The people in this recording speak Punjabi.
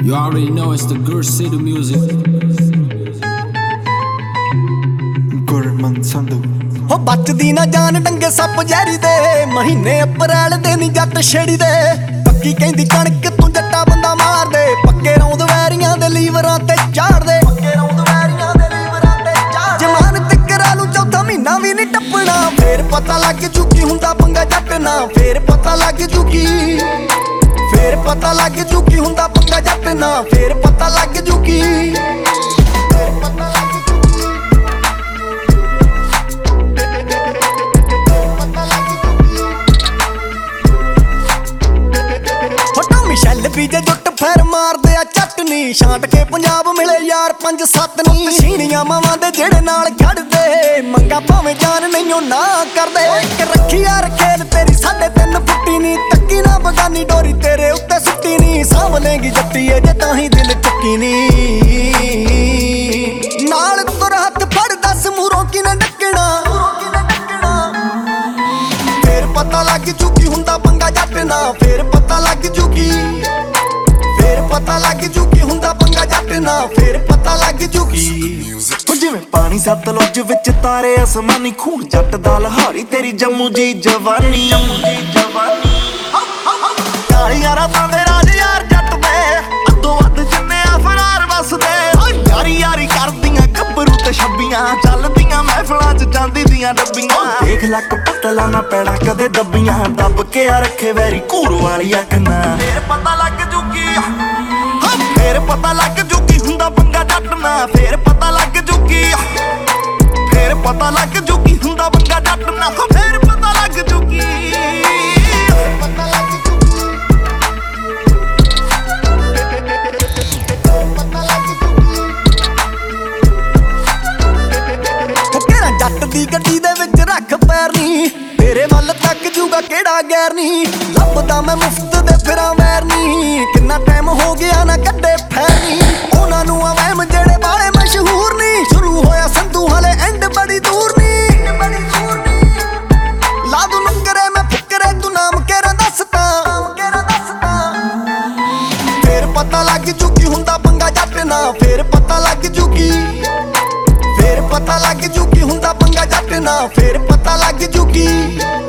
You already know it's the Gur City music. Gurman Sandhu ਹੋ ਬਚਦੀ ਨਾ ਜਾਨ ਡੰਗੇ ਸੱਪ ਜ਼ਹਿਰੀ ਦੇ ਮਹੀਨੇ ਅਪ੍ਰੈਲ ਦੇ ਨੀ ਜੱਟ ਛੇੜੀ ਦੇ ਪੱਕੀ ਕਹਿੰਦੀ ਕਣਕ ਤੂੰ ਜੱਟਾ ਬੰਦਾ ਮਾਰ ਦੇ ਪੱਕੇ ਰੌਂਦ ਵੈਰੀਆਂ ਦੇ ਲੀਵਰਾਂ ਤੇ ਚਾੜ ਦੇ ਜਮਾਨਤ ਕਰਾ ਲੂ ਚੌਥਾ ਮਹੀਨਾ ਵੀ ਨੀ ਟੱਪਣਾ ਫੇਰ ਪਤਾ ਲੱਗ ਚੁੱਕੀ ਹੁੰਦਾ ਪੰਗਾ ਜੱਟ ਨਾ ਫੇਰ ਪਤਾ ਲੱਗ ਚੁੱਕੀ ਫੇਰ ਪਤਾ ਲੱਗ ਚੁੱਕੀ ਹੁੰਦਾ ਪੰਗਾ ਜੱਟ ਨਾ ਫੇਰ ਪਤਾ ਲੱਗ ਚੁੱਕੀ ਮਿਸ਼ੈਲ ਵੀ ਜੇ ਜੁੱਟ ਫੇਰ ਮਾਰਦੇ ਆ ਚਟਨੀ ਛਾਂਟ ਕੇ ਪੰਜਾਬ ਮਿਲੇ ਯਾਰ 5-7 ਨੀ ਸੀਣੀਆਂ ਮਾਵਾਂ ਦੇ ਜਿਹੜੇ ਨਾਲ ਖੜਦੇ ਮੰਗਾ ਭਾਵੇਂ ਜਾਨ ਨਹੀਂਓ ਨਾ ਕਰਦੇ ਇੱਕ ਰੱਖੀ ਯਾਰ ਖੇਲ ਤੇਰੀ 3.5 ਫੁੱਟੀ ਨੀ ਤੱਕੀ ਨਾ ਬਗਾਨੀ ਡੋਰੀ ਤੇਰੇ ਉੱਤੇ ਸੁੱਟੀ ਨੀ ਸਾਂਭ ਲੇਂਗੀ ਜੱਟੀਏ ਜੇ ਤਾਂ ਹੀ ਦਿਲ ਚੁੱਕੀ ਨੀ ਨਾਲ ਤੁਰ ਹੱਥ ਫੜ ਦੱਸ ਮੂਰੋਂ ਕਿਨੇ ਡੱਕਣਾ ਫੇਰ ਪਤਾ ਲੱਗ ਚੁੱਕੀ ਹੁੰਦਾ ਪੰਗਾ ਜੱਟ ਨਾ ਫੇਰ ਪਤਾ ਲੱਗ ਚੁੱਕੀ ਫੇਰ ਪਤਾ ਲੱਗ ਚੁੱਕੀ ਹੁੰਦਾ ਪੰਗਾ ਜੱਟ ਨਾ ਫੇਰ ਪਤਾ ਲੱਗ ਚੁੱਕੀ ਜਿਵੇਂ ਪਾਣੀ ਸਤਲੁਜ ਵਿੱਚ ਤਾਰੇ ਅਸਮਾਨੀ ਖੂਨ ਜੱਟ ਦਾ ਲਹਾਰੀ ਤੇਰੀ ਜੰਮੂ ਦੀ ਜਵਾਨੀ ਕਾਲੀਆਂ ਰਾਤਾਂ ਦੇ ਰਾਜ ਯਾਰ ਜੱਟ ਦੇ ਅੱਧੋ ਅੱਧ ਜਿੰਨੇ ਆ ਫਰਾਰ ਵਸਦੇ ਯਾਰੀ ਯਾਰੀ ਕਰਦੀਆਂ ਗੱਭਰੂ ਤੇ ਛੱਬੀਆਂ ਚੱਲਦੀਆਂ ਮਹਿਫਲਾਂ 'ਚ ਜਾਂਦੀ ਦੀਆਂ ਡੱਬੀਆਂ ਦੇਖ ਲੱਕ ਪਤਲਾ ਨਾ ਪੈਣਾ ਕਦੇ ਦੱਬੀਆਂ ਦੱਬ ਕੇ ਆ ਰੱਖੇ ਵੈਰੀ ਘੂਰ ਵਾਲੀਆਂ ਕੰਨਾਂ ਫੇਰ ਪਤਾ ਲੱਗ ਜੂਗੀ ਫੇਰ ਪਤਾ ਲੱਗ ਜੂਗੀ ਹੁੰਦਾ ਪੰਗਾ ਜੱਟ ਨਾ ਫੇਰ ਪਤਾ ਲੱਗ ਜੂਗੀ ਫੇਰ ਪਤਾ ਲੱਗ ਜੂਗੀ ਹੁੰਦਾ ਪੰਗਾ ਜੱਟ ਨਾ ਫੇਰ ਪਤਾ ਲੱਗ ਜੂਗੀ ਜੱਟ ਦੀ ਗੱਡੀ ਦੇ ਵਿੱਚ ਰੱਖ ਪੈਰ ਨੀ ਤੇਰੇ ਵੱਲ ਤੱਕ ਜੂਗਾ ਕਿਹੜਾ ਗੈਰ ਨੀ ਲੱਭਦਾ ਮੈਂ ਮੁਫਤ ਦੇ ਫਿਰਾਂ ਵੈਰ ਨੀ ਕਿੰਨਾ ਟਾਈਮ ਹੋ ਗਿਆ ਨਾ ਕੱਢੇ ਫੈਰ ਨੀ ਉਹਨਾਂ ਨੂੰ ਆ ਵਹਿਮ ਜਿਹੜੇ ਬਾਲੇ ਮਸ਼ਹੂਰ ਨੀ ਸ਼ੁਰੂ ਹੋਇਆ ਸੰਧੂ ਹਲੇ ਐਂਡ ਬੜੀ ਦੂਰ ਨੀ ਲਾ ਦੂ ਨੁਕਰੇ ਮੈਂ ਫਿਕਰੇ ਤੂੰ ਨਾਮ ਕਿਹੜਾ ਦੱਸਦਾ ਫੇਰ ਪਤਾ ਲੱਗ ਚੁੱਕੀ ਹੁੰਦਾ ਪੰਗਾ ਜੱਟ ਨਾ ਫੇਰ ਪਤਾ ਲੱਗ ਚੁੱਕੀ ਫੇਰ ਪਤਾ ਲੱਗ ਚੁੱਕੀ ਹੁੰਦਾ ਪੰਗਾ ਜੱਟ ਨਾ ਫੇਰ ਪਤਾ ਲੱਗ ਚੁੱਕੀ